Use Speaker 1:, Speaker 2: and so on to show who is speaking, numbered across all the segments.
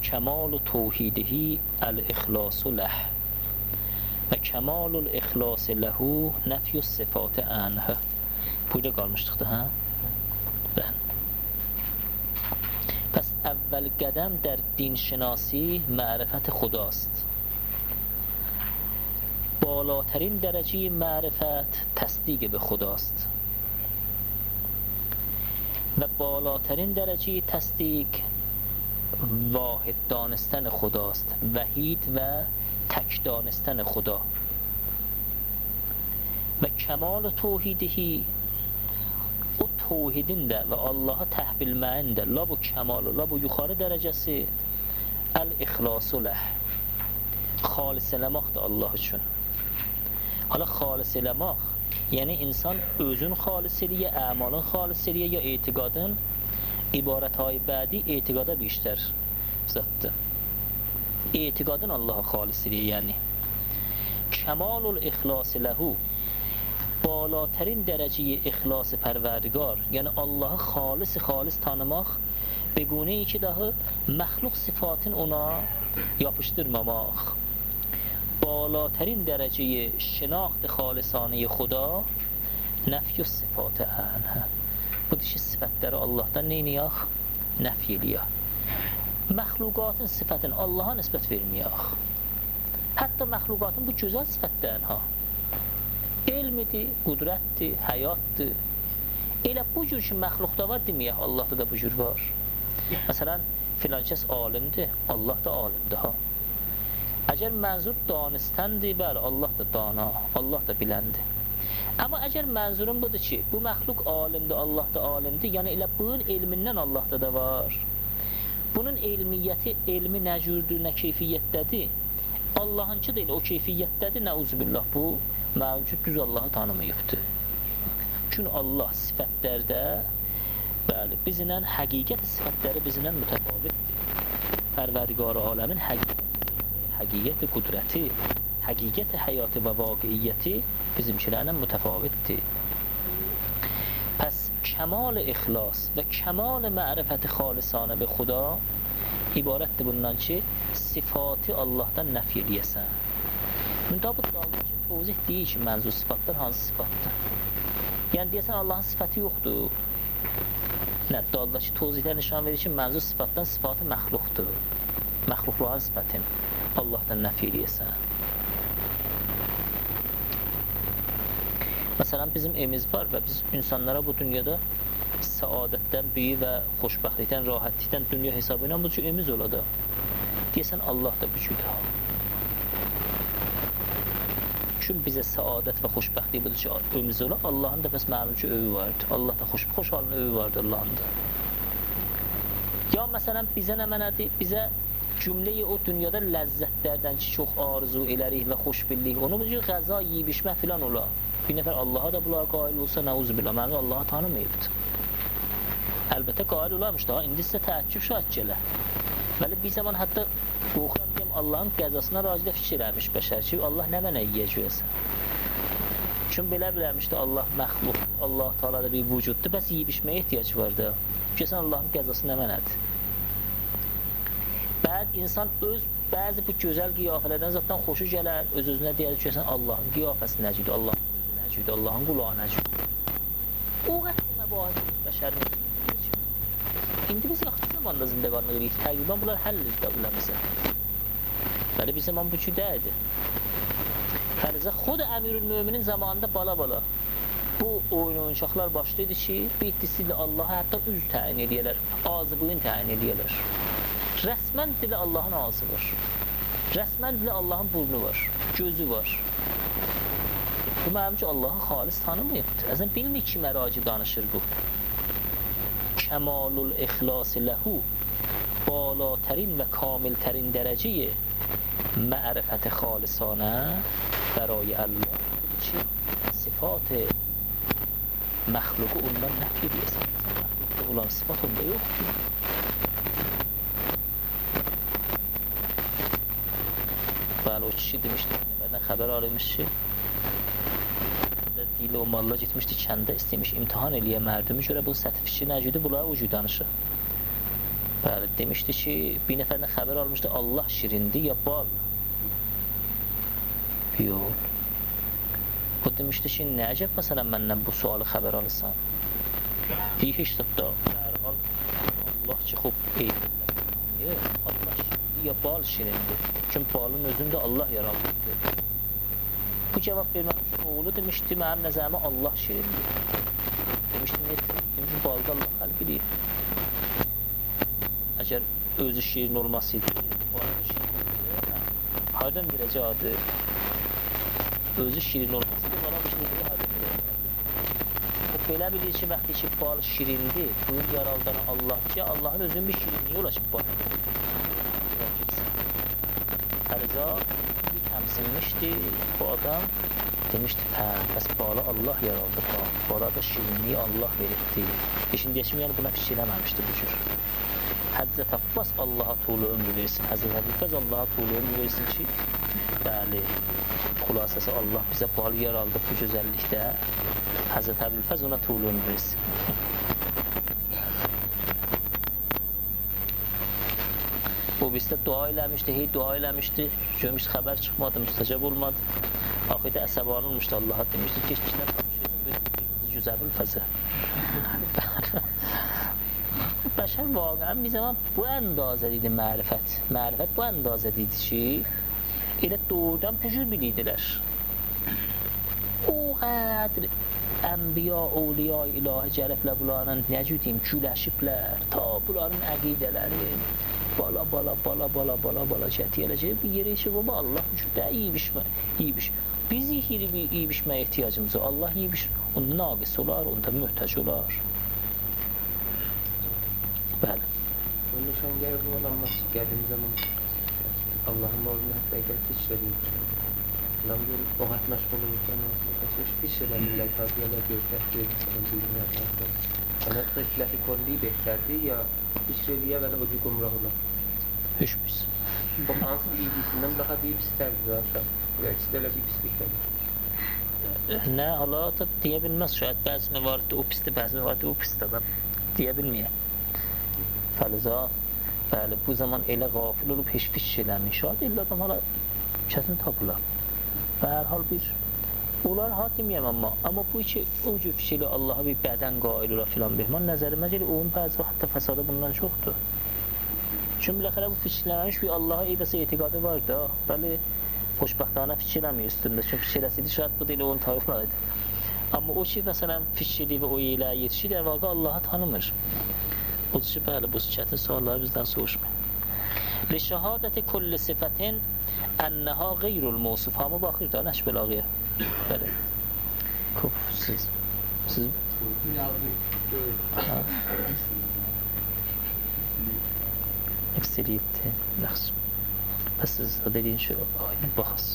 Speaker 1: کمال توحیده الاخلاص له و کمال الاخلاص له نفی الصفات عنه. Burada qalmışdıq da, hə? پس اول قدم در دین شناسی معرفت خداست. بالاترین درجه معرفت تصدیق به خداست و بالاترین درجه تصدیق واحد دانستن خداست، وحید و تک دانستن خدا. و کمال توحیدهی o توحیدin də və Allaha təhbilməyin də la bu kəmalı, la bu yuxarı dərəcəsi əl-ixlasu ləh, xalis eləmaqdır Allah üçün. Hala xalis eləmaq, yəni insan özün xalis eləyə, əmalın xalis eləyə ya etiqadın, ibarətهای بعدی etiqada بیشتر zətdir. Etiqadın Allaha xalis eləyə, yəni kəmalul ixlas ləhu, بالاترین درجه اخلاص پروردگار، یعنی الله خالص tanımaq به گونه‌ای که daha مخلوق صفاتین ona yapıştırmamaq. بالاترین درجه شناخت خالصانه خدا نفی صفات عنه. Bu dişi sifətləri Allahdan neyniyək? Nəfi eləyək. Məxluqatın sifətini Allaha nisbət verməyək. Hətta məxluqatın bu gözəl sifətlərinə elmidir, qudrətdir, həyatdır. Elə bu cür ki, məxluqda var deməyək, Allahda da bu cür var. Məsələn, filan kəs alimdir, Allah da alimdir, ha. Əgər mənzur danistəndir, bəli, Allah da dana, Allah da biləndir. Amma əgər mənzurum budur ki, bu məxluq alimdir, Allah da alimdir, yəni elə bunun elmindən Allahda da var. Bunun elmiyyəti, elmi nə cürdür, nə keyfiyyətdədir? Allahınkı da elə o keyfiyyətdədir, nəuzubillah, bu mövcud düz Allahı tanımayıbdır. Çünki Allah sifətlərdə, bəli, bizlə həqiqət sifətləri bizlə mütəfavitdir. Pərverdigar aləmin həqiqət qudrəti, həqiqət həyatı və vaqiiyyəti bizimkilərlə mütəfavitdir. Pəs kəmal ixlas və kəmal mərifət xalisanə be xuda ibarətdir bundan ki, sifati Allahdan nəfi eləyəsən. Mündabıd qaldı ki, tozih deyir ki, mənzur sifatlar hansı sifatdır? Yəni deyəsən Allahın sifəti yoxdur. Nə, dalda ki, tozihlər nişan verir ki, mənzur sifatdan sifatı məxluqdur. Məxluqların sifətin Allahdan nəfi eləyəsən. Məsələn, bizim evimiz var və biz insanlara bu dünyada səadətdən, büyü və xoşbəxtlikdən, rahatlikdən dünya hesabı ilə bu cür evimiz oladı. Deyəsən, Allah da bu cürdür. Çünki bizə səadət və xoşbəxtlik budur ki, övümüz olar. Allahın da bəs mənim ki, övü vardır. Allah da xoş halın övü vardır Allahın da. Ya məsələn, bizə nə mənədir? Bizə cümləyi o dünyada ləzzətlərdən ki, çox arzu elərik və xoşbillik. Onu bu cür qəza, yiyib, içmə filan olar. Bir nəfər Allaha da bunlar qail olsa, nəuzubillah, mənim Allahı tanımayıbdır. Əlbəttə qail olarmış daha, indi sizə təəccüb şahid gələ. Bəli, bir zaman hətta qorxuram deyəm, Allahın qəzasına racidə fikir eləmiş bəşər ki, Allah nə mənə yiyəcəksən? Çünki belə bilərmişdir, Allah məxluq, Allah Teala da bir vücuddur, bəs yiyib içməyə ehtiyac var da. Görsən, Allahın qəzası nə mənədir? İnsan öz bəzi bu gözəl qiyafələrdən zaten xoşu gələr, öz-özünə deyər ki, Allahın qiyafəsi nəcüdür, Allahın gözü nəcüdür, Allahın qulağı nəcüdür. O qəsd məbahidir, bəşərin. İndi biz yaxşı zamanda zindəqanlıq edirik, təqribən bunlar həll edir biləmizə. Bəli, bir zaman bu cüdədir. Fərizə, xod Əmirül-Müminin zamanında bala-bala bu oyun-oyuncaqlar başlaydı ki, bir iddisi ilə Allaha hətta üz təyin edəyələr, ağzı buyun təyin edəyələr. Rəsmən dilə Allahın ağzı var. Rəsmən dilə Allahın burnu var, gözü var. Bu mənim ki, Allahı xalis tanımayıbdır. Əzən bilmir ki, məraci danışır bu. Kəmalul ixlas ləhu, بالاترین و کاملترین درجه معرفت خالصانه برای الله چی؟ صفات مخلوق اونdan نفی دیست مخلوق olan sıfat onda yoktur. Bəli, o kişi demişdi, benden xəbər alınmış ki, dili o malla gitmişdi kəndə, istəymiş imtihan eləyə mərdümü görə bu sətfişi nəcüdü, bunlara ucu danışır. Bəli, demişdi ki, bir nəfərdən xəbər almışdı, Allah şirindir ya bal? Yox. Bu demişdi ki, nə əcəb məsələn məndən bu sualı xəbər alırsan? Deyir, heç tutda, dərhal Allah ki, xub eydirlər. Allah şirindir ya bal şirindir? Çünki balın özündə Allah yaradırdı. Bu cavab verməmiş oğlu demişdi, mənim nəzərimə Allah şirindir. Demişdi, nə demişdi, balda Allah xəlqidir. Əgər özü şirin olmasıydı, balı şirindir, hardan verəcəkdi? Özü şirin olmasıydı, bala bu şirindir, hardan verəcəkdi? O belə bilir ki, vaxtı ki, bal şirindir, bunun yaraldanı Allah ki, Allahın özünün bir şirinliyi ola ki, bal. Fəriza bir təmsinmişdi, bu adam demişdi, bəs balı Allah yaraldı, bala da şirinliyi Allah verirdi. İşin deyəşim, yəni buna fikir eləməmişdi bu cür. Həzrət Abbas Allaha tuğlu ömrü versin, Həzrət Əbülfəz Allaha tuğlu ömrü versin ki, bəli, xülasəsi Allah bizə balı yaraldı bu gözəllikdə, Həzrət Əbülfəz ona tuğlu ömrü versin. O bizdə dua eləmişdi, dua eləmişdi, görmüşdü, xəbər çıxmadı, müstəcəb olmadı. Axıda əsəbanı olmuşdu Allaha, demişdi, keçkindən tapışıyordum, bir Əbülfəzə. Bəşər vaqəən bir zaman bu əndazədə idi mərifət. Mərifət bu əndazədə idi ki, elə doğrudan bu cür biliydilər. O qədr ənbiya, ovliya, ilahi cərəflə bunların nə cür deyim, güləşiblər, ta bunların əqidələri bala cətiyələcək bir yerə işi baba Allah cürdə yiyibişmə. Biz yiyibişməyə ehtiyacımız var. Allah yiyibiş, onda naqis olar, onda möhtac olar. Bəli.
Speaker 2: Bu nişangər bu olanmaz ki, gəldiğim zaman Allah'ın mağazını hətta əgər fiçrədiyim. Lan bir oğat məşğul olurken kaçmış fiçrədənlər, tabiyyələr görkətdir, bilmə yapar. Ana xilafi kolli behterdi ya fiçrədiyə və ucu gumrahlar.
Speaker 1: Heç biz.
Speaker 2: Bu hansı iyisindən daha iyi pislərdir aşağı. Ya ikisi də elə bir pislikdir.
Speaker 1: Nə, Allah da deyə bilməz. Şayət bəzini vardı, o pisdir, bəzini vardı, o pisdir adam. Deyə bilməyək. Fəliza, bəli, bu zaman elə qafil olub, heç fikir eləmir. Şahid elə adam hala çətin tapılar. Və hər hal bir, onlar hakimiyəm amma bu iki o cür fikirli Allaha bir bədən qail olar filan behman nəzərimə gəlir, onun bəzi hətta fəsadı bundan çoxdur. Çünki biləxərə bu fikirləməmiş bir Allaha eybəsə etiqadı var da, bəli, xoşbəxtana fikirləmir üstündə, çünki fikirləsiydi, şahid bu deyil, onun tayıqlarıydı. Amma o ki, məsələn, fikirli və o ilə yetişir, əvvəqə Allaha tanımır. Odur ki, bəli, bu çətin sualları bizdən soğuşmayın. Li-şəhadəti kulli sifətin ənəha qeyrul mevsuf. Hamı baxır da, nəşb əlağıya. Bəli. Siz əksəriyyətdir. Yaxşı. Bəs siz dediyin şey, baxız.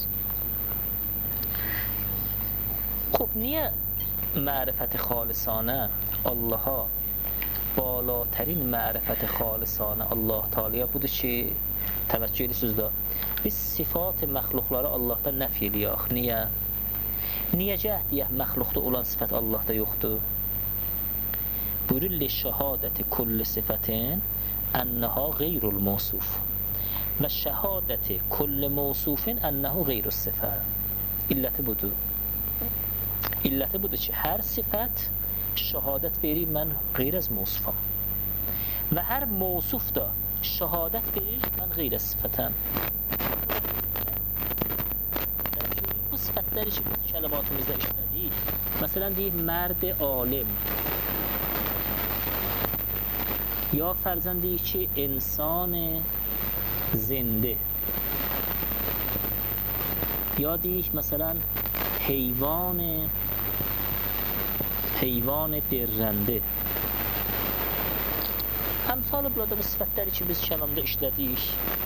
Speaker 1: Niyə mərifət-i xalisanə Allaha بالاترین معرفت خالصانه Allah Teala'ya budur ki, təvəccüh edirsiniz biz sifat məxluqları Allahdan nəfi eləyək. Niyə? Niyə cəhdiyək məxluqda olan sifət Allahda yoxdur? Buyurur, li-şəhadəti kulli sifətin ənəha qeyrul mevsuf və şəhadəti kulli mevsufin ənəhu qeyrus sifə. İlləti budur. İlləti budur ki, hər sifət şəhadət verir, mən qeyr az mevsufam. Və hər mevsuf da şəhadət verir, mən qeyr az sifətəm. Bu sifətləri ki, biz kəlimatımızda işlədik. Məsələn, deyik, mərd-i alim. Ya fərzən deyik ki, insan-ı zində. Ya deyik, məsələn, heyvan derrəndə. Əmsalı burada bu sifətləri ki, biz kəlamda işlədik.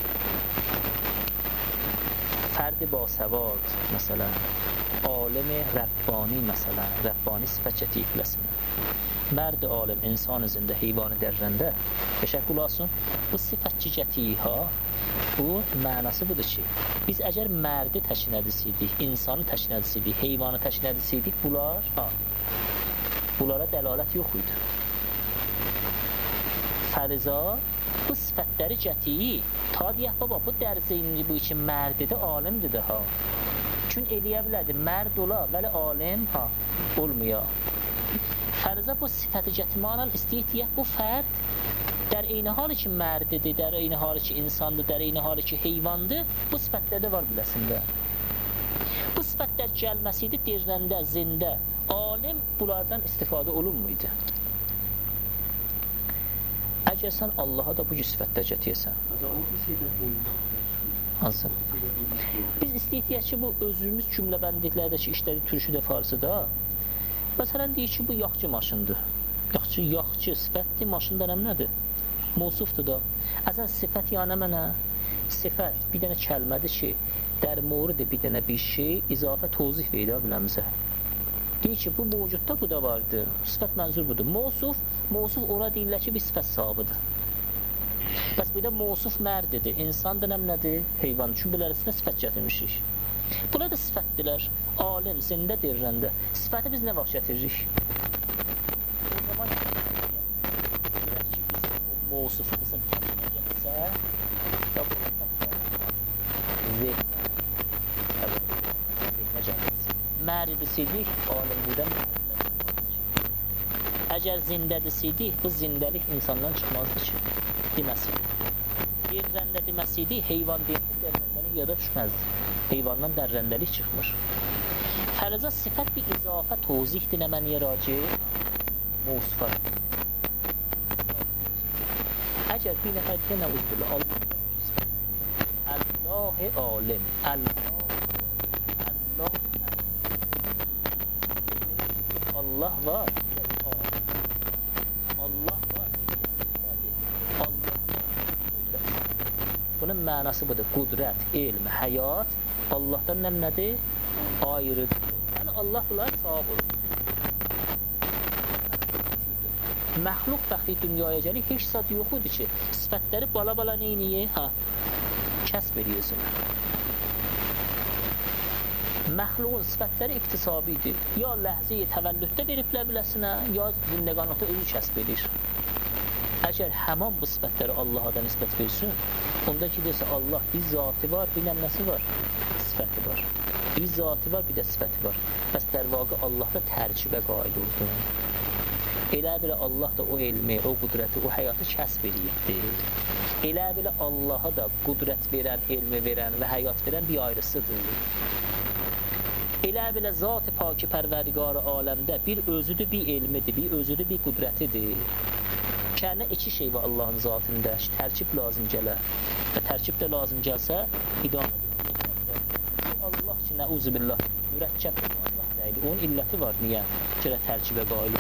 Speaker 1: Fərd-i basəvad, məsələn, alim Rabbani, məsələn, Rabbani sifət cəti ifləsinə. Mərd-i alim, insan-ı zində, heyvan derrəndə. Təşəkkül olsun, bu sifət cəti bu mənası budur ki, biz əgər mərdi təşkin edilsiydik, insanı təşkin edilsiydik, heyvanı təşkin edilsiydik, bunlara dəlالət yox idi. Fəriza bu sifətləri gətiyi ta deyək baba bu dərzi bu için mərdidir, alimdir də ha. Çün eləyə bilədir, mərd ola, vəli alim ha, olmuyor. Fəriza bu sifəti gətirməklə istəyir deyək bu fərd در این حالی ki mərdidir, در این حالی ki insandır, در این حالی ki heyvandır, bu sifətlərdə var biləsində. Bu sifətlər gəlməsiydi dirləndə, zində, alim bunlardan istifadə olunmuydu. Əgər sən Allaha da bu sifətlər gətirsən. Hansı? Biz istəyək ki, bu özümüz cümləbəndiklərdəki işləri türküdə farsıda, məsələn deyir ki, bu yaxçı maşındır. Yaxçı sifətdir, maşın dənəm nədir? Mosufdur da. Əzən sifət yəni mənə, sifət bir dənə kəlmədir ki, در مورد bir dənə bir şey izafə tozih verə biləmizə. Deyir ki, bu mövcudda bu da vardır. Sifət mənzur budur. Mosuf ora deyirlər ki, bir sifət sahibidir. Bəs bir də mosuf mərdidir. İnsan dənəm nədir? Heyvan. Çünki bilərisinə sifət gətirmişik. Buna da sifətdirlər. Alim, zində dirləndə. Sifəti biz nə vaxt gətiririk? O zaman görək ki, biz o mosufu bizim təkinə gəlsə, və bu Mərdisidik, alim budan Əgər zindədisidik, bu zindəlik insandan çıxmazdı ki, deməsin. Dirrəndə deməsidik, heyvan deyildi, dərrəndəlik yada düşməzdi. Heyvandan dərrəndəlik çıxmır. Fəriza sifət bir izafə tozihdir nə mən yeraci, musfar. Əgər bir nəfər deyənə uzdular, Allah-i alim, Allah var, Allah var, bunun mənası budur, qudrət, elm, həyat Allahdan nədir? Ayrıdır. Yəni Allah bunlar sahib olur. Məxluq bəxti dünyaya gəlir, heç zat yox idi ki, sifətləri bala-bala neyniyə? Kəsb ediyorsun. Məxluqun sifətləri iktisabidir. Ya ləhzəyi təvəllüddə veriblər biləsinə, ya zindəqanlıqda özü kəsb edir. Əgər həman bu sifətləri Allaha da nisbət versin, onda ki, desə Allah bir zatı var, bir nəmnəsi var, sifəti var. Bir zatı var, bir də sifəti var. Bəs dərvaqı Allah da tərkibə qail oldu. Elə belə Allah da o elmi, o qudrəti, o həyatı kəsb edibdir. Elə belə Allaha da qudrət verən, elmi verən və həyat verən bir ayrısıdır. Elə belə zat-ı paki pərverdigarı aləmdə bir özüdür, bir elmidir, bir özüdür, bir qudrətidir. Kənə iki şey var Allahın zatında, tərkib lazım gələr. Və tərkib də lazım gəlsə, hidayət Allah ki, nəuzubillah, mürəkkəbdir Allah deyil. Onun illəti var, niyə? Gərək tərkibə qail.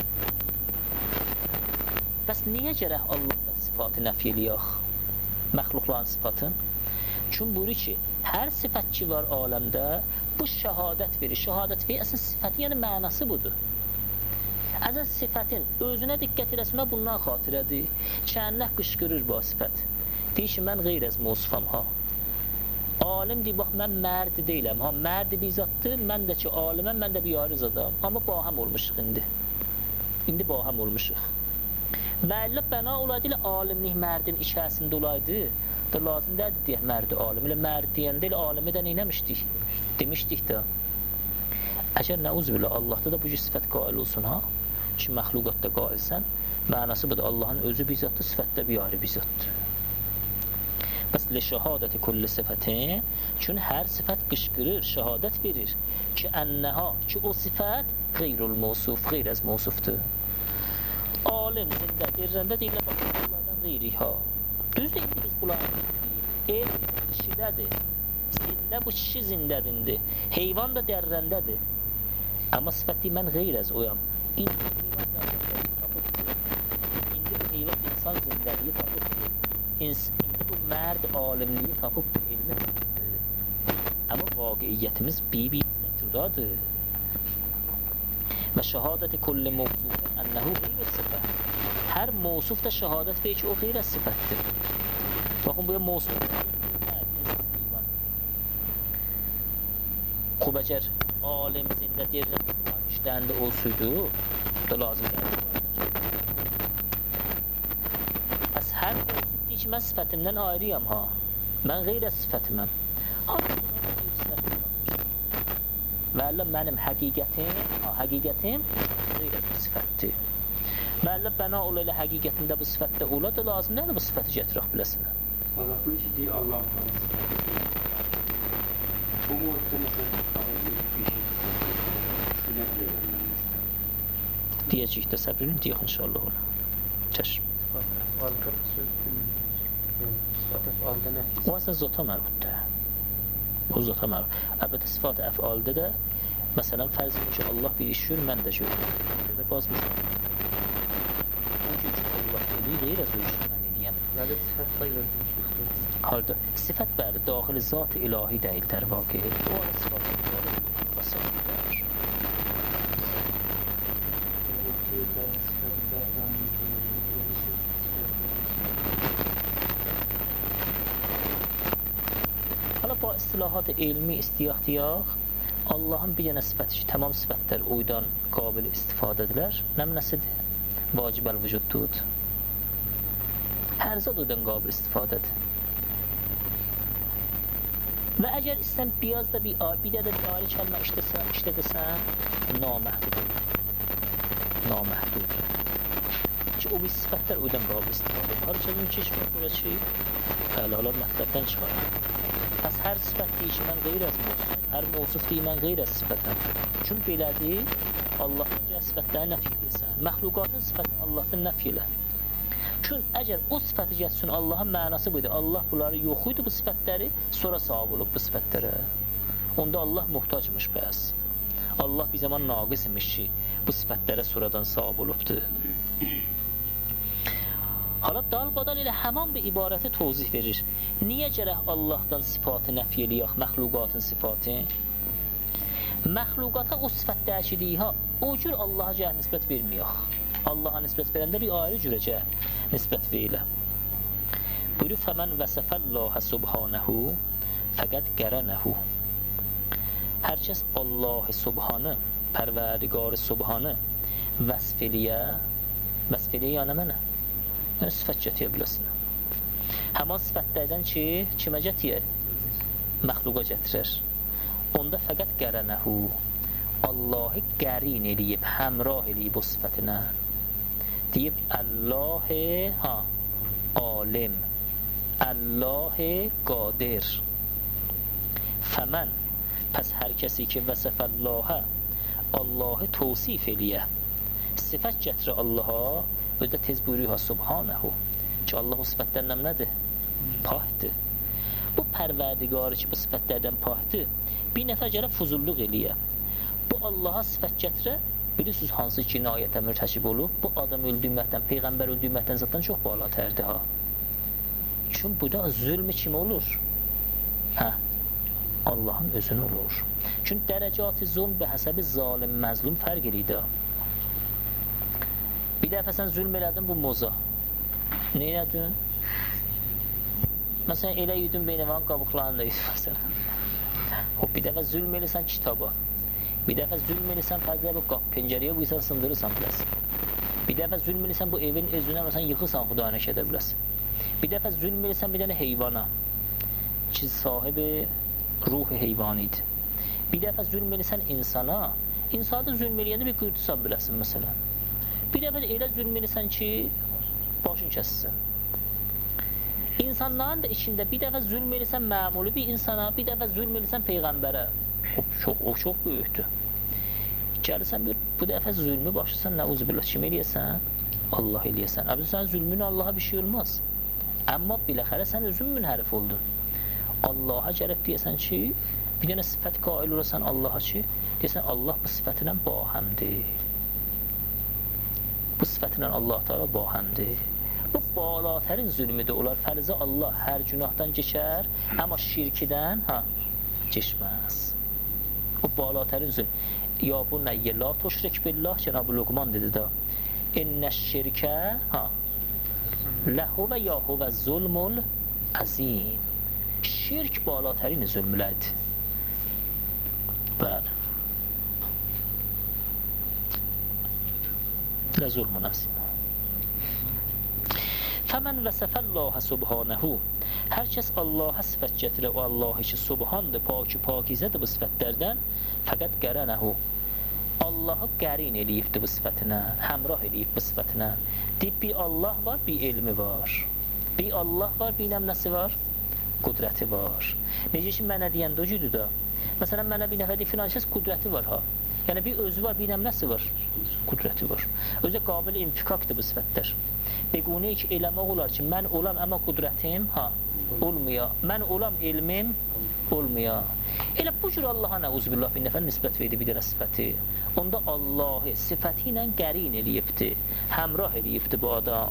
Speaker 1: Bəs niyə gərək Allahdan sifatı nəfi eləyək? Məxluqların sifatın? Çünki buyurur ki, hər sifət ki var aləmdə, bu şəhadət verir. Şəhadət verir, əsas sifəti, yəni mənası budur. Əsas sifətin özünə diqqət eləsinə bundan xatirədir. Kənnə qışqırır bu sifət. Deyir ki, mən qeyr əz musufam ha. Alim deyir, bax, mən mərd deyiləm ha. Mərd bir zatdır, mən də ki, aliməm, mən də bir yarı zadam. Amma bahəm olmuşuq indi. İndi bahəm olmuşuq. Məllə bəna olaydı ilə alimlik mərdin içərisində olaydı. Da lazım deyildi deyək mərdi alim. Elə mərd deyəndə elə alimi də neynəmişdik? Demişdik də. Əgər nəuzbillah Allahda da bu sifət qail olsun ha. Ki məxluqatda qailsən, mənası budur Allahın özü bir zatdır, sifətdə bir ayrı bir zatdır. Bəs li şəhadəti kulli sifətin, çünki hər sifət qışqırır, şəhadət verir ki, ənəha, ki o sifət qeyrul musuf, qeyr əz musufdur. Alim, zində, dirrəndə deyirlər, bax, bunlardan qeyrik ha. Düzdür, indi biz bunlardan deyil. El kişidədir. Zində bu kişi zindədindir. Heyvan da dərrəndədir. Amma sifət deyil, mən qeyr əz oyam. İndi bu heyvan dərrəndəliyi tapıbdır. İndi bu heyvan insan zindəliyi tapıbdır. İndi bu mərd alimliyi tapıbdır, elmi tapıbdır. Amma vaqiiyyətimiz bir-birimizdən cudadır. Və şəhadəti kulli mövsufin ənəhu qeyr sifət. Hər mövsuf da şəhadət verir ki, o qeyr sifətdir. Baxın, bu ya mövsuf. Xub, əgər alim zində dirrəndə işlərində olsaydı, da lazım gəldi. Bəs هر موصوف دیگه من صفتمden ayrıyam ha. Ben غیر از صفتمم. Valla mənim həqiqətim غیر از bu sıfatdır. Valla bana ol elə həqiqətində bu sıfatda ola da lazım nədir bu sıfatı gətirək biləsinə.
Speaker 3: Azatlı işi deyil Allah'ın tanrısı. Bu muhakkı mesela bir şey şuna bilemem mesela.
Speaker 1: Diyəcək də səbrini deyək inşallah ona. Çəşm. O aslında zota mərbuddur. O zota mərbud. Əlbəttə sifat əfaldə də məsələn fərz edin ki Allah bir iş görür, mən də görürəm. Və bazı çünki Allah deyil, deyir az o işi mən edəyəm.
Speaker 2: Nədir sifət qayırdır?
Speaker 1: Halda sifət bəli daxil zat-ı ilahi deyil در واقع. O ara sifat ilahi fasadidir. Hala bu istilahat ilmi istiyahtiyaq Allah'ın bir dənə sifəti ki, tamam sifətlər oydan qabil istifadə edilir. Nəmnəsidir? Vacib el-vücuddur. Hər zat oydan qabil istifadədir. Və əgər istən biraz da bir də dairi kəlmə işlədirsən, naməhdud. Ki, o bir sifətlər oydan qabil istifadə edir. Harcadın ki, bura ki, hala mətləbdən çıxar. Pəs hər sifət deyir ki, mən qeyr az mövsuf. Hər mövsuf deyir, mən qeyr az sifətəm. Çünki belədir, Allahın sifətləri nəfi edirsən. Məxluqatın sifətini Allahdan nəfi elə. Çünki əgər o sifəti getsin, Allahın mənası buydu. Allah bunları yox idi bu sifətləri, sonra sahib olub bu sifətlərə. Onda Allah muhtacmış bəs. Allah bir zaman naqis imiş ki, bu sifətlərə sonradan sahib olubdur. Hala dalbadal ilə həman bir ibarəti tozih verir. Niyə gərək Allahdan sifatı nəfi eləyək, məxluqatın sifatı? Məxluqata o sifətlər ki deyik, o cür Allaha gəl nisbət verməyək. Allaha nisbət verəndə bir ayrı cürəcə nisbət verilə. Buyurur, fəmən vəsəfəllahə subhanəhu fəqəd qərənəhu. Hər kəs Allah-ı subhanı, pərvərdigar-ı subhanı vəsf eləyə yana mənə. Yəni, sifət gətiyə biləsin. Həman sifətlərdən ki, kimə gətiyə? Məxluqa gətirir. Onda fəqət qərənəhu. Allahı qərin eləyib, həmrah eləyib o sifətinə. Deyib, Allah-ı alim, Allah-ı qadir. Fəmən, pəs hər kəsi ki, vəsəfəllahə, Allahı tavsif eləyə, sifət gətirir Allaha, özdə tez buyuruyor subhanəhu ki Allah o sifətlərdən nədir? Pahdır. Bu pərverdigarı ki bu sifətlərdən pahdır, bir nəfər gələ fuzulluq eləyə. Bu Allaha sifət gətirə, bilirsiniz hansı cinayətə mürtəkib olub, bu adam öldürməkdən, peyğəmbər öldürməkdən zaten çox balatərdir ha. Çünki bu da zülmü kim olur? Allahın özünü olur. Çünki dərəcat-ı zulm və həsəbi zalim, məzlum fərq eləyir. Bir dəfə sən zülm elədin bu moza. Ne elədin? Məsələn, elə yudun beynəvanın qabıqlarını da yudun. Bir dəfə zülm eləyirsən kitaba. Bir dəfə zülm eləyirsən fərqlə bu qap, pencərəyə buyursan, sındırırsan biləsin. Bir dəfə zülm eləyirsən bu evin özünə məsələn yıxırsan, xudayana şədə biləsin. Bir dəfə zülm eləyirsən bir dənə heyvana ki, sahibi ruh heyvanidir. Bir dəfə zülm eləyirsən insana, insana zülm eləyəndə bir qırtısan biləsin məsələn. Bir dəfə elə zülm eləyirsən ki, başın kəssin. İnsanların da içində bir dəfə zülm eləyirsən məmuli bir insana, bir dəfə zülm eləyirsən peyğəmbərə. O çox böyükdür. Gəlirsən bu dəfə zülmü başlasan, nəuzubillah, kim eləyəsən? Allah eləyəsən. Əbdə sən zülmünə Allaha bir şey olmaz. Amma biləxərə sən özün münhərif oldun. Allaha gəlib deyəsən ki, bir dənə sifət qail olasan Allaha ki, deyəsən Allah bu sifətinə bahəmdir. Bu sifətinə Allah Teala bahəmdir. Bu balatərin zülmüdür. Onlar fərzə Allah hər günahdan keçər, amma şirkidən keçməz. O balatərin zülmü. Ya bu nəyyə la tuşrik billah, Cənab-ı Luqman dedi da. İnnəş şirkə ləhuvə yahuvə zulmul əzim. Şirk balatərin zülmülədir. Bəli. Lə zulmun əzim. Fəmən vəsəfəllahə subhanəhu. Hər kəs Allaha sifət gətirə, o Allah ki subhandır, pakizədir bu sifətlərdən. Fəqət qərənəhu. Allahı qərin eləyibdir bu sifətinə, həmrah eləyib bu sifətinə. Deyib, bir Allah var, bir elmi var. Bir Allah var, bir nəmnəsi var, qudrəti var. Necə ki, mənə deyəndə o cüdür da. Məsələn, mənə bir nəfər deyir, filan kəs qudrəti var ha. Yəni, bir özü var, bir nəmnəsi var, qudrəti var. Özə qabil infikakdır bu sifətlər. Bequnə ki, eləmək olar ki, mən olam, amma qudrətim, ha, olmuyor. Mən olam, elmim, olmuyor. Elə bu cür Allaha nəuzubillah bir nəfər nisbət verdi bir dənə sifəti. Onda Allahı sifəti ilə qərin eləyibdir, həmrah eləyibdir bu adam.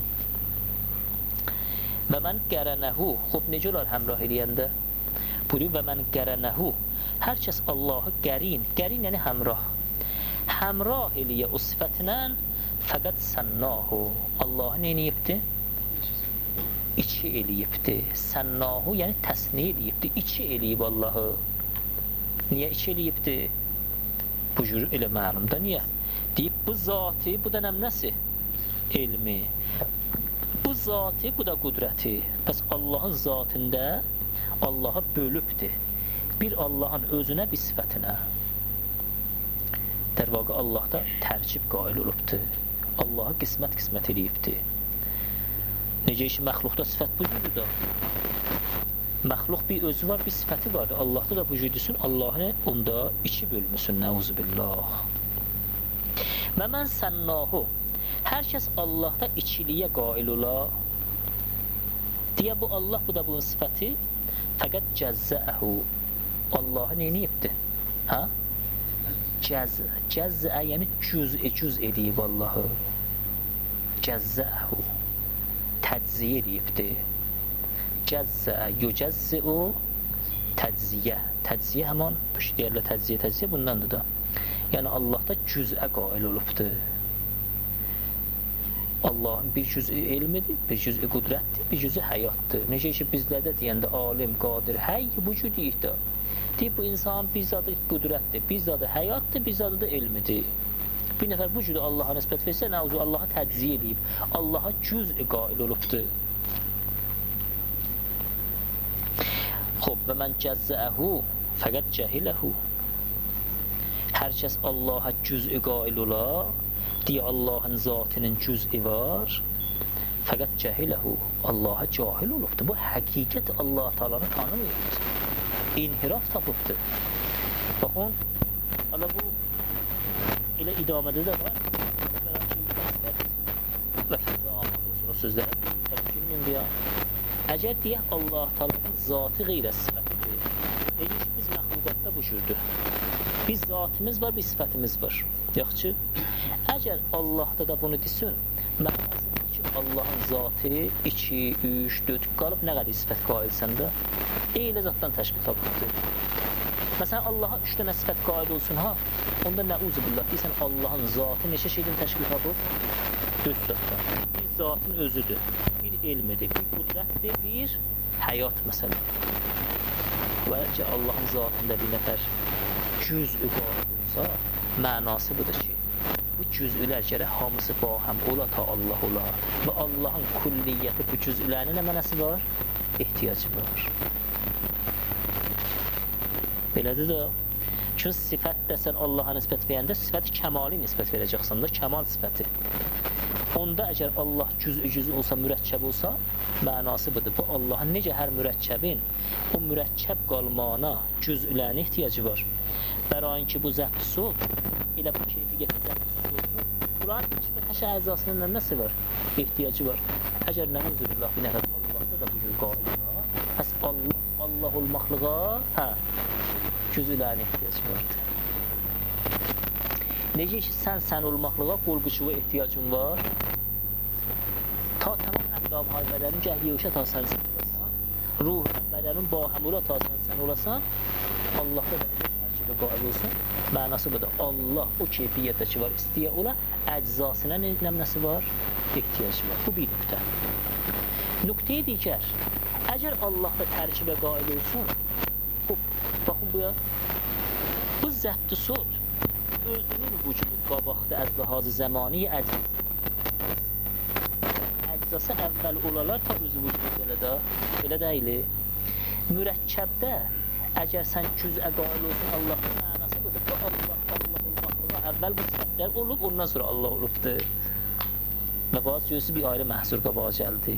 Speaker 1: Və mən qərənəhu, xub necə olar həmrah eləyəndə? Buyuruyor, və mən qərənəhu, hər kəs Allahı qərin yəni həmrah. Həmrah eləyə o sifətinə, fəqət sənnahu, Allahı nə eləyibdir? İçi eləyibdir. Sənnahu, yəni təsniyə eləyibdir, içi eləyib Allahı. Niyə içi eləyibdir? Bu cür elə məlumda, niyə? Deyib, bu zatı, bu da nəmnəsi? Elmi. Bu zatı, bu da qudrəti. Bəs Allahın zatında Allaha bölübdir. Bir Allahın özünə, bir sifətinə. Dərvaqə Allahda tərkib qail olubdur. Allahı qismət eləyibdir. Necə ki, məxluqda sifət bu cürdür da. Məxluq bir özü var, bir sifəti var. Allahda da bu cürdüsün, Allahını onda iki bölmüsün, nəuzubillah. Və mən sənnahu, hər kəs Allahda içiliyə qail ola, deyə bu Allah, bu da bunun sifəti, fəqət cəzzəəhu, Allahı neyini yibdir? Ha? Cəzzəə, yəni cüz edib Allahı. Cəzzəəhu, tədziyə edibdir. Cəzzəə, yücəzzi'u, tədziyə. Tədziyə həman, deyərlə tədziyə bundandır da. Yəni Allahda cüz'ə qail olubdur. Allahın bir cüz'ü elmidir, bir cüz'ü qudrətdir, bir cüz'ü həyatdır. Necə ki, bizlərdə deyəndə alim, qadir, həy, bu cür deyik də. Deyib, bu insan bir zadı qudrətdir, bir zadı həyatdır, bir zadı da elmidir. Bir nəfər bu cür Allaha nisbət versə, nəuzu Allaha tədziyə edib, Allaha cüz'ü qail olubdur. Xob, və mən cəzzəəhu, fəqət cəhiləhu. Hər kəs Allaha cüz'ü qail ola, deyə Allahın zatının cüz'i var, fəqət cəhiləhu, Allaha cahil olubdur. Bu həqiqət Allah Teala'nı tanımıyıbdır. İnhiraf tapıbdır. Baxın, ala bu elə idamədə də var. Və fəza amad o sözləri təbkirliyim deyə. Əgər deyək Allah Teala'nın zatı qeyrə sifətidir. Necə ki, biz məxluqatda bu cürdür. Biz zatımız var, bir sifətimiz var. Yaxşı, əgər Allahda da bunu desin, mənasıdır ki, Allahın zatı 2, 3, 4 qalıb nə qədər sifət qailsən də, eylə zatdan təşkil tapıbdır. Məsələn, Allaha 3 dənə sifət qail olsun, ha, onda nəuzubillah deyirsən, Allahın zatı neçə şeydən təşkil tapıb? 4 zatdan. Bir zatın özüdür, bir elmidir, bir qudrətdir, bir həyat məsələn. Və ki, Allahın zatında bir nəfər cüz-ü qail olsa, mənası budur ki, bu cüz-ülər gərək hamısı bahəm ola ta Allah ola və Allahın külliyyəti bu cüz-ülərinin nə mənəsi var? Ehtiyacı var. Belədir də, çünki sifət desən Allaha nisbət verəndə, sifəti kəmali nisbət verəcəksən da, kəmal sifəti. Onda əgər Allah cüz-ü olsa, mürəkkəb olsa, mənası budur. Bu Allahın necə hər mürəkkəbin o mürəkkəb qalmağına cüz-ülərin ehtiyacı var. Bərain ki, bu zəbt-i sol, elə bu keyfiyyəti zəbt-i solsun, bunların təşbə əzasının nəsi var? Ehtiyacı var. Əgər nəuzubillah bir nəfər Allahda da bu cür qalmaqla, pəs Allah olmaqlığa, hə, cüz-ülərin ehtiyacı vardır. Necə ki, sən olmaqlığa qolbuçuğa ehtiyacın var, ta tamam əndam haybələrin gəhliyyoşa ta sən olasan, ruhun bədənin bahəmula ta sən olasan, Allahda da tərkibə qail olsun, mənası budur. Allah o keyfiyyətdə ki var, istəyə ola, əczasına nəmnəsi var, ehtiyacı var. Bu bir nüqtə. Nüqtəyə digər, əgər Allahda tərkibə qail olsun, baxın bu ya, bu zəbt-i sod, özünün vücudu qabaqda əzlahazı zəmaniyə əsası əvvəl olalar ta özü vücud elə deyil. Mürəkkəbdə əgər sən cüz'ə qail olsun Allahın mənası budur. Allah olmaqlığa əvvəl bu sifətlər olub, ondan sonra Allah olubdur. Və bazı gözü bir ayrı məhzur qabağa gəldi.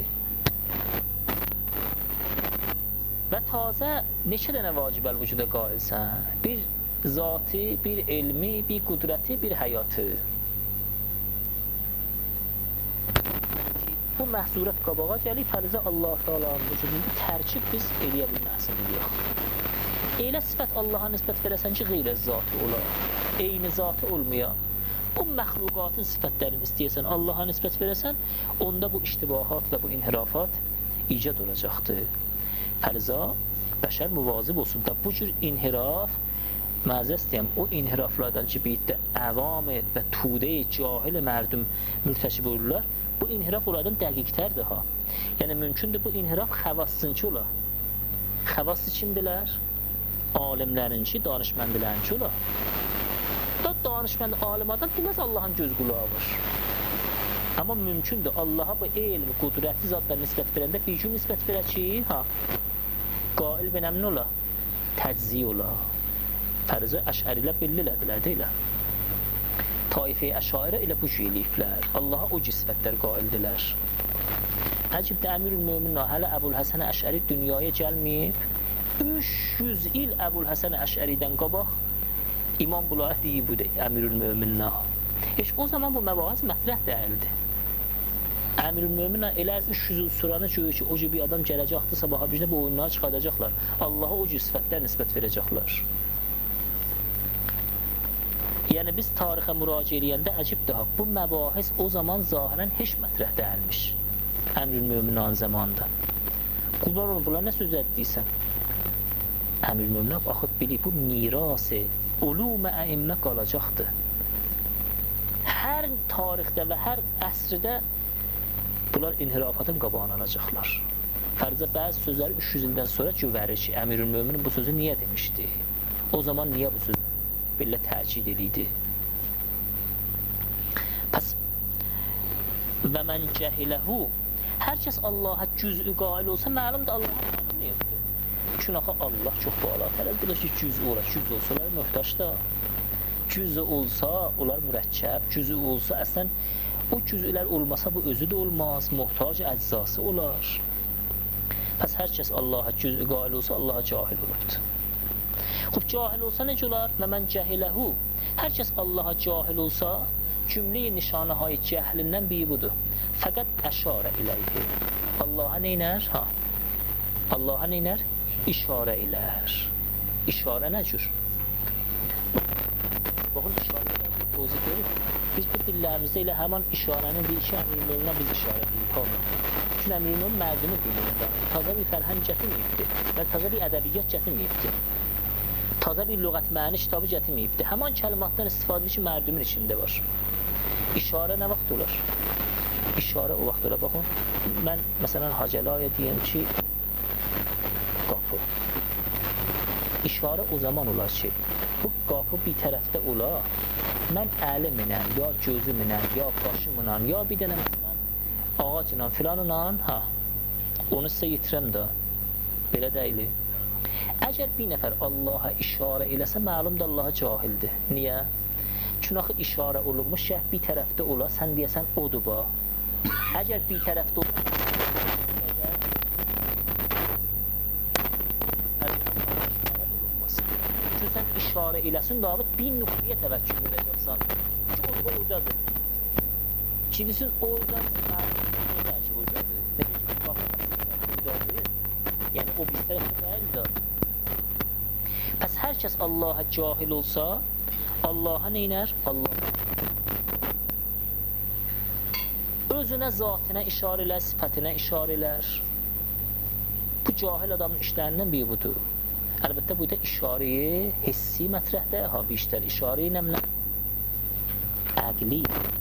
Speaker 1: Və tazə neçə dənə vacibel vücuda qailsən? Bir zati, bir elmi, bir qudrəti, bir həyatı. Bu məhzurət qabağa gəlib, fərizə Allah Teala'nın vücudunda tərkib biz eləyə bilməsiniz yox. Elə sifət Allaha nisbət verəsən ki, qeyrə zatı ola, eyni zatı olmaya. Bu məxluqatın sifətlərini istəyəsən, Allaha nisbət verəsən, onda bu iştibahat və bu inhirafat icad olacaqdır. Fərizə, bəşər müvazib olsun da bu cür inhiraf, məzə istəyəm, o inhiraflardan ki, beytdə əvamət və tudə-i cahil mərdum mürtəşib olurlar, bu inhiraf onlardan dəqiqtərdir ha. Yəni, mümkündür bu inhiraf xəvassınki ola. Xəvassı kimdilər? Alimlərinki, danışməndilərinki ola. Da danışmənd alim adam deməz Allahın göz qulağı var. Amma mümkündür Allaha bu elm, qudrətli zatlar nisbət verəndə bir gün nisbət verə ki, ha, qail benəmin ola, təczi ola. Fərizə əşərilər bellilədilər, deyilər. Taifə-i əşairə elə bu cür eləyiblər. Allaha o cisvətlər qaildilər. Əcibdə Əmirül-Möminin hələ Əbul-Həsən Əşəri dünyaya gəlməyib. 300 il Əbul-Həsən Əşəridən qabaq İmam bunlara deyib budur Əmirül-Möminin. Heç o zaman bu məbahis mətrəh dəyildi. Əmirül-Möminin elə 300 il suranı ki, o bir adam gələcəkdir, sabaha bir bu oyunlara çıxadacaqlar. Allaha o cisvətlər nisbət verəcəklər. Yəni, biz tarixə müraciə eləyəndə əcibdir, bu məbahis o zaman zahirən heç mətrəh dəyilmiş. Əmr-ül-Möminin zamanında. Qullar onu, bunlar nə söz eddiysən? Əmr-ül-Möminin baxıb bilib, bu mirası, ulum-ə əimmə qalacaqdır. Hər tarixdə və hər əsrdə bunlar inhirafatın qabağını alacaqlar. Fərizə bəzi sözləri 300 ildən sonra güvərir ki, Əmr-ül-Möminin bu sözü niyə demişdi? O zaman niyə bu sözü belə təkid edildi? Pəs və mən cəhiləhu, hər kəs Allaha cüz'ü qail olsa, məlumdur Allaha məlum neyədir? Çünki axı Allah çox bala tərəz bilir ki, cüz'ü olar, cüz olsa onlar möhtaç da, cüz'ü olsa onlar mürəkkəb, cüz'ü olsa əslən o cüz'ülər olmasa bu özü də olmaz, muhtac əczası olar. Pəs hər kəs Allaha cüz'ü qail olsa, Allaha cahil olubdur. Xub, cahil olsa necə olar? Və mən cəhiləhu. Hər kəs Allaha cahil olsa, cümlə-i nişanə-hay cəhlindən biri budur. Fəqət əşarə iləyhi. Allaha neynər? Ha. Allaha neynər? İşarə ilər. İşarə nə cür? Baxın, işarə ilə özü görür. Biz bu dillərimizdə ilə həman işarəni deyil ki, Əmr-ül-Möminə biz işarə deyik. Çünki Əmr-ül-Mömin mərdimi dilində. Taza bir fərhəng gətirməyibdir və taza bir ədəbiyyat gətirməyibdir. Taza bir lüğət məni kitabı gətirməyibdir. Həman kəlimatdan istifadə ki, mərdumin içində var. İşarə nə vaxt olar? İşarə o vaxt olar. Baxın, mən məsələn Hacəlaya deyəm ki, qapı. İşarə o zaman olar ki, bu qapı bir tərəfdə olar. Mən əlimlə, ya gözümlə, ya başımla, ya bir dənə məsələn ağacla, filanla, ha, onu sizə yetirəm də. Belə deyil. Əgər bir nəfər Allaha işarə eləsə, məlumdur Allaha cahildir. Niyə? Çünki axı işarə olunmuş şəh bir tərəfdə ola, sən deyəsən odur ba. Əgər bir tərəfdə ola, çünki sən işarə eləsin, David bir nüqtəyə təvəkkül edəcəksən. Ki, oradadır. İkincisi, oradadır. Necə ki, oradadır. Yəni, o bir tərəfdə deyildir. Pəs hər kəs Allaha cahil olsa, Allaha neynər? Allaha özünə, zatına işarə elər, sifətinə işarə elər. Bu cahil adamın işlərindən biri budur. Əlbəttə, bu da işarəyi hissi mətrəhdə, ha, bir işlər. İşarəyi nəmlə? Əqli.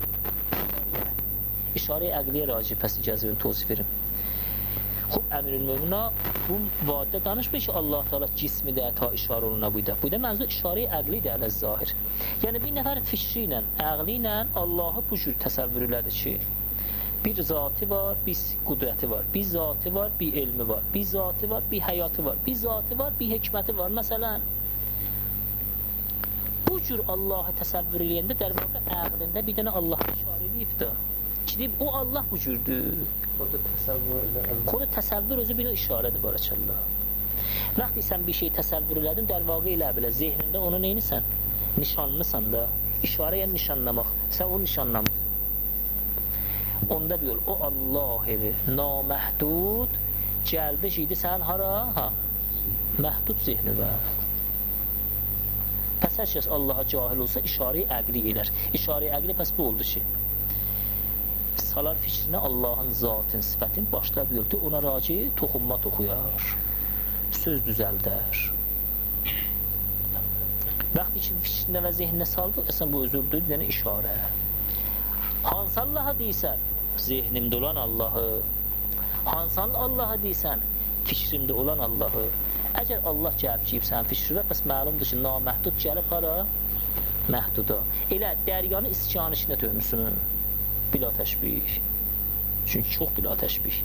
Speaker 1: İşarəyi əqliyə raci, pəs icazə tozif verim. Xub, Əmr-ül-Möminə bu vaddə danışmır ki, Allah Teala cismidə ta işarə oluna buyda. Buyda mənzur işarəyi əqlidir əl-zahir. Yəni bir nəfər fikri ilə, əqli ilə Allahı bu cür təsəvvür elədir ki, Bir zatı var, bir qudrəti var. Bir zatı var, bir elmi var. Bir zatı var, bir həyatı var. Bir zatı var, bir hikməti var. Məsələn, bu cür Allahı təsəvvür eləyəndə dərvaqə əqlində bir dənə Allah işarə edib də. Ki, o Allah bu cürdür. Kodu təsəvvür özü bir işarədir, barakallah. Vaxtı sən bir şey təsəvvür elədin, dərvaqə elə bilə, zehnində onu neynisən? Nişanlısan da. İşarə yəni nişanlamaq. Sən onu nişanlamısan. Onda bir yol, o Allah evi, naməhdud, gəldi, şeydi, sən hara? Ha, məhdud zehni var. Pəs hər kəs Allaha cahil olsa, işarə-i əqli elər. Işarə-i əqli pəs bu oldu ki, salar fikrinə Allahın zatın, sifətin başlayıb yoldu, ona raci toxunma toxuyar, söz düzəldər. Vaxtı ki, fikrinə və zehninə saldı, əsən bu özürdür, yəni işarə. Hansı Allaha deysən? Zehnimdə olan Allahı. Hansı Allaha deysən? Fikrimdə olan Allahı. Əgər Allah gəlib ki, sən fikri və bəs məlumdur ki, naməhdud gəlib hara? Məhduda. Elə dəryanı iskanı içində töhmüsün. Bila təşbih. Çünki çox bila təşbih.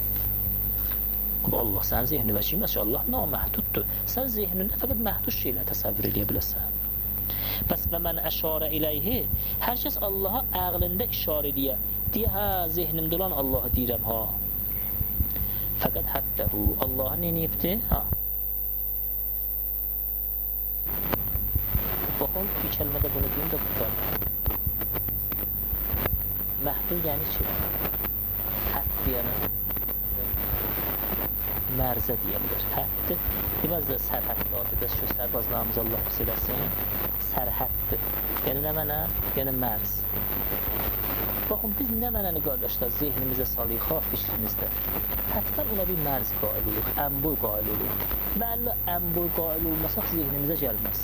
Speaker 1: Allah sənin zehni və kiməsə Allah naməhduddur. Sən zehnində fəqət məhdud şeylə təsəvvür edə biləsən. Bəs və mən əşarə iləyhi, hər kəs Allaha əqlində işarə edə. Deyə, hə, zehnimdə olan Allahı deyirəm, ha. Fəqət həddəhu, Allaha neyibdir? Ha. Baxın, bir kəlmədə bunu deyim də tutar. Məhdud yəni ki, hədd deyənə, mərzə deyilir. Həddir, biraz da sərhəddadır, şu sərbazlarımız Allah pis eləsin, sərhəddir. Yəni nə mənə? Yəni mərz. Baxın, biz nə mənəni qardaşlar zehnimizə salıyıq, fikrimizdə. Hətmən ona bir mərz qail oluq, əmboy qail oluq. Bəlli əmboy qail olmasaq zehnimizə gəlməz.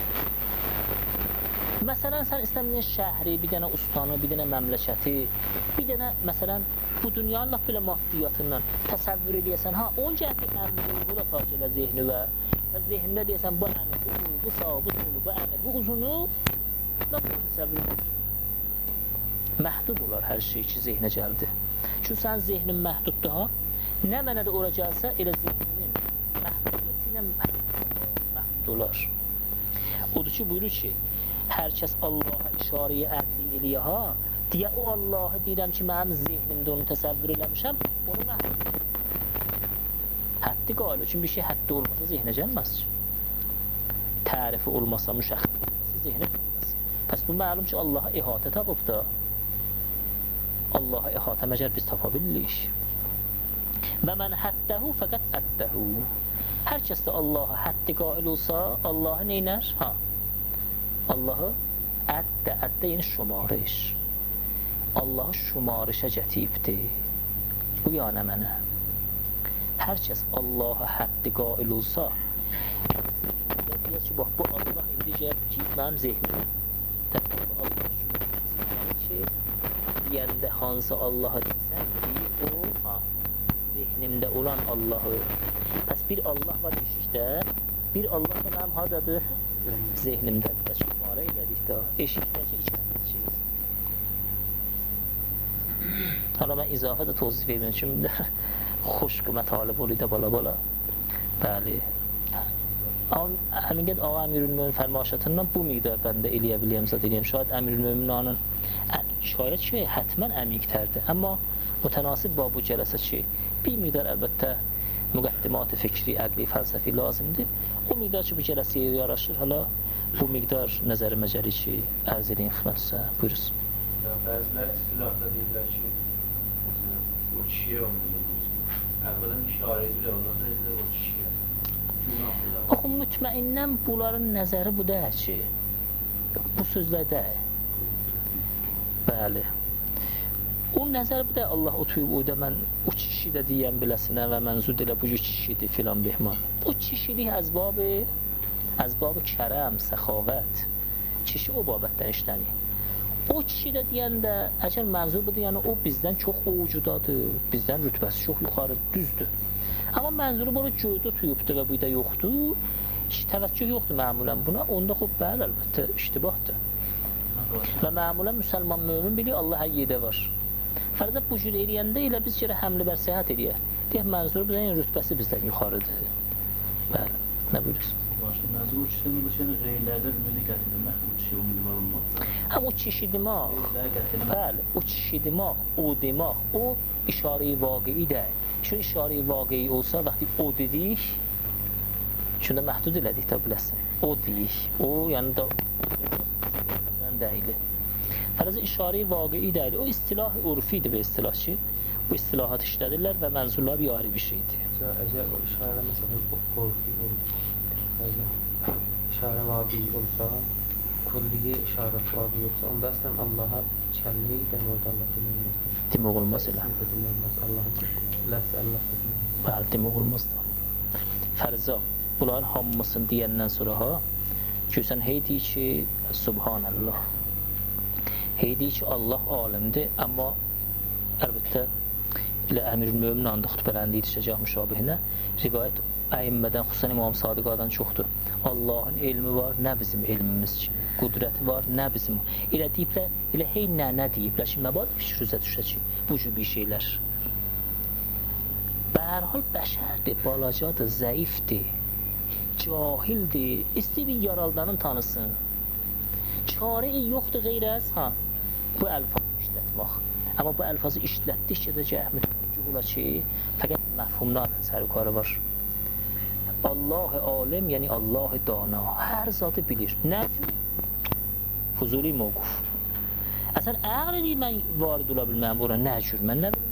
Speaker 1: Məsələn, sən istəməyən şəhri, bir dənə ustanı, bir dənə məmləkəti, bir dənə, məsələn, bu dünyanın laf belə maddiyatından təsəvvür edəyəsən, ha, onca əmri, bu da tac elə zehni və zehnində deyəsən, bu əmri, bu ulu, bu sağ, bu tulu, bu əmri, bu uzunu, laf təsəvvür edir. Məhdud olar hər şey ki, zehnə gəldi. Çünki sənin zehnin məhduddur, ha, nə mənə də ora gəlsə, elə zehninin məhdudiyyəsi ilə məhdud olar. Odur ki, buyurur ki, hər kəs Allaha işarəyə əqli eləyə, ha, deyə o Allahı deyirəm ki, mənim zehnimdə onu təsəvvür eləmişəm, onu məhdud. Həddi qail, çünki bir şey həddi olmasa zehnə gəlməz ki. Tərifi olmasa, müşəxxəs olmasa, zehnə gəlməz. Pəs bu məlum ki, Allaha ihatə tapıb da, Allaha ihatə məgər biz tapa bilirik. Və mən həddəhu fəqət əddəhu. Hər kəs də Allaha həddi qail olsa, Allahı neynər? Ha, Allahı əddə yəni şumarış. Allahı şumarışa gətibdir. Bu yana mənə. Hər kəs Allaha həddi qail olsa, deyək ki, bax, bu Allah indi gəlib ki, mənim zehnim. Təbii Allah şumarışa ki, deyəndə hansı Allaha deysən ki, o, ha, zehnimdə olan Allahı. Pəs bir Allah var eşikdə, bir Allah da mənim hadadır? Zehnimdə. Və şumarə elədik da, eşikdəki içmədəki. Hala mən izafə də tozif verməyəm, çünki xoşqümə talib oluydu bala. Bəli. Amma həmin qəd ağa Əmirül-Mömin fərmaşatından bu miqdar bəndə eləyə biləyəm, zat eləyəm. Şayət Əmirül-Möminanın şayət ki, hətmən əmiqtərdir. Amma mütənasib babu gələsə ki, bir miqdar əlbəttə müqəddimat-ı fikri, əqli, fəlsəfi lazımdır. O miqdar ki, bu gələsiyə yaraşır, hala bu miqdar nəzəri məcəli ki, ərz edin xidmətsə, buyursun.
Speaker 3: Bəziləri istilahda deyirlər ki, o kişiyə olmayacaq. Əvvələn işarə edilir, ondan da edilir o kişiyə. Günahdır.
Speaker 1: Baxın, mütməinnən bunların nəzəri bu deyək ki, bu sözlər deyək. Bəli. O nəzəri bu deyək, Allah otuyub o da mən o kişi də deyən biləsinə və mənzud elə bu kişidir filan behman. O kişilik əzbabı kərəm, səxavət. Kişi o babətdən işlənir. O kişi də deyəndə, əgər mənzur budur, yəni o bizdən çox ovucudadır, bizdən rütbəsi çox yuxarı, düzdür. Amma mənzuru bunu göydə tuyubdur və bu da yoxdur, hiç təvəccüh yoxdur məmulən buna, onda xub bəli, əlbəttə, iştibahdır. Və məmulən müsəlman mömin bilir, Allah hər yerdə var. Fərdə bu cür eləyəndə elə biz görə həmli bər səhət eləyək. Deyək, mənzur bizdən rütbəsi bizdən yuxarıdır. Bəli, nə buyurursun?
Speaker 4: Başka mənzur uçuşdan ulaşan qeyrlərdə ümidi gətirilmək, uçuşu umidvar olmaq.
Speaker 1: Həm uçuşu demək, bəli, uçuşu demək, o demək, o işarə-i vaqiidir. Çünki işarə-i vaqii olsa, vaxtı o dedik, şunda məhdud elədik də biləsin. O deyik, o, yəni da deyilir. Fərəzə işarə-i vaqii deyil. O istilah urfidir və istilah ki, bu istilahat işlədirlər və mənzurlar bir ayrı bir şeydir.
Speaker 2: Əgər o işarə məsələn urfi olur, işarə vaqii olsa, kulliyə işarə vaqii olsa, onda əslən Allaha kəlmi demək Allah deməyəməz.
Speaker 1: Demək olmaz elə.
Speaker 2: Allahın ləfsə Allah deməyəməz.
Speaker 1: Bəli, demək olmaz da. Fərəzə, bunların hamısını deyəndən sonra ha, ki, sən hey deyir ki, Subhanallah. Hey deyir ki, Allah alimdir, amma əlbəttə ilə Əmir-ül-Mömin anda xütbələndə yetişəcək müşabihinə rivayət əyimmədən, xüsusən İmam Sadiqadan çoxdur. Allahın elmi var, nə bizim elmimiz kimi. Qudrəti var, nə bizim. Elə deyiblər, elə hey nə deyiblər ki, məbadə fikir üzə düşsə ki, bu cür bir şeylər. Hər hal bəşərdir, balacadır, zəifdir, cahildir, istəyir bir yaraldanın tanısın. Çarəyi yoxdur qeyr əz, bu əlfazı işlətmək. Amma bu əlfazı işlətdikcə də mütəvəccüh ola ki, fəqət məfhumdan sərükarı var. Allah-ı alim, yəni Allah-ı dana, hər zadı bilir. Nə? Fuzuli mövquf. Əsən əql edir, mən varid ola bilməyəm ora, nə cür, mən nə bilməm.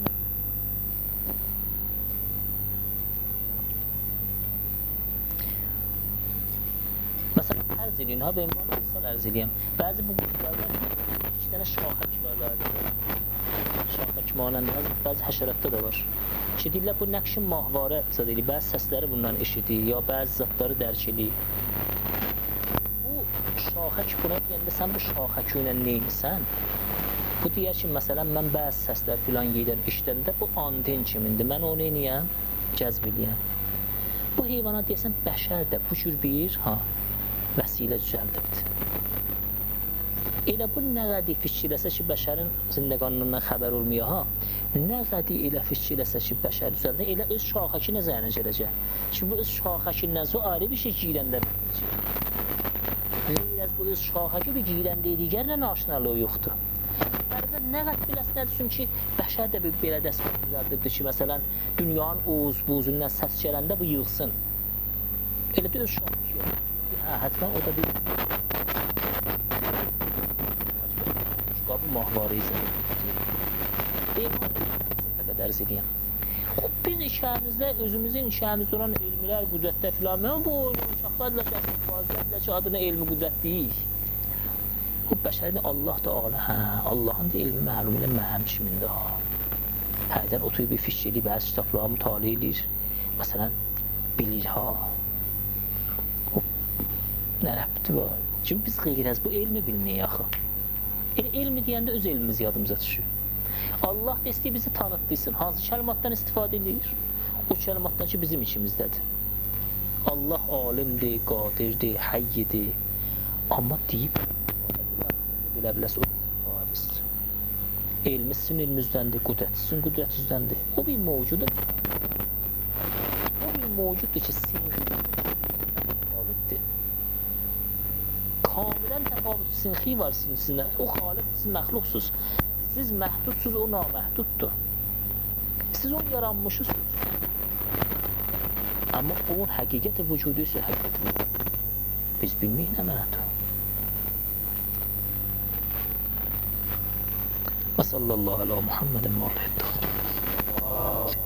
Speaker 1: Məsələn, ərz edin, ha, benim bana misal ərz edeyim. Bəzi bu quşlarda 2 dənə şaxək var. Şaxək manəndə, bəzi həşəratda da var. Ki, deyirlər, bu nəqşin mahvarə zad edir, bəzi səsləri bundan eşidir, ya bəzi zatları dərk edir. Bu şaxək buna deyəndə, sən bu şaxəki ilə neynisən? Bu deyər ki, məsələn, mən bəzi səslər filan yedən işləndə, bu anten kimindir, mən onu neyəm? Cəzb eləyəm. Bu heyvana deyəsən, bəşər də bu cür bir vəsilə düzəldibdir. Elə bu nə qədi fikirləsə ki, bəşərin zindəqanından xəbər olmuyor, nə qədi elə fikirləsə ki, bəşər düzəldə, elə öz şaxəki nəzərinə gələcək. Ki, bu öz şaxəkindən sonra ayrı bir şey girəndə biləcək. Bu öz şaxəki bir girəndə digərlə aşinalığı yoxdur. Bərzən nə qəd biləsinə düşün ki, bəşər də bir belə dəstək düzəldibdir ki, məsələn, dünyanın oğuz-buzundan səs gələndə bu yığsın. Elə də öz şaxəki yoxdur. Hətmən o da bir bu mahvarı izlədir. Fəqət ərz edəyəm. Biz işəmizdə, özümüzün işəmizdə olan elmilər, qüdrətdə filan, mən bu uşaqlarla ki, fazilətlə ki, adına elmi qüdrət deyik. Bu bəşərin Allah da alə, Allahın da elmi məlum ilə məhəm kimində. Hərdən oturub bir fikir eləyib, bəzi kitabları mütaliə edir. Məsələn, bilir, nə rəbti var? Çünki biz qeyrəz, bu elmi bilməyək axı. Elə elmi deyəndə öz elmimiz yadımıza düşür. Allah da istəyir bizi tanıtdıysın. Hansı kəlimatdan istifadə edir? O kəlimatdan ki, bizim içimizdədir. Allah alimdir, qadirdir, həyyidir. Amma deyib, bilə biləsə, o varisdir. Elmi sizin elminizdəndir, qüdrət sizin qüdrətinizdendir. O bir mevcudur. O bir mevcuddur ki, kamilən təfavüt sinxi var sizinlə. O xalib, siz məxluqsuz. Siz məhdudsuz, o naməhduddur. Siz onu yaranmışsınız. Amma onun həqiqət-i vücudu isə həqiqət-i vücudu. Biz bilməyik nə mənədir. Və sallallahu ala Muhammedin və aleyhi.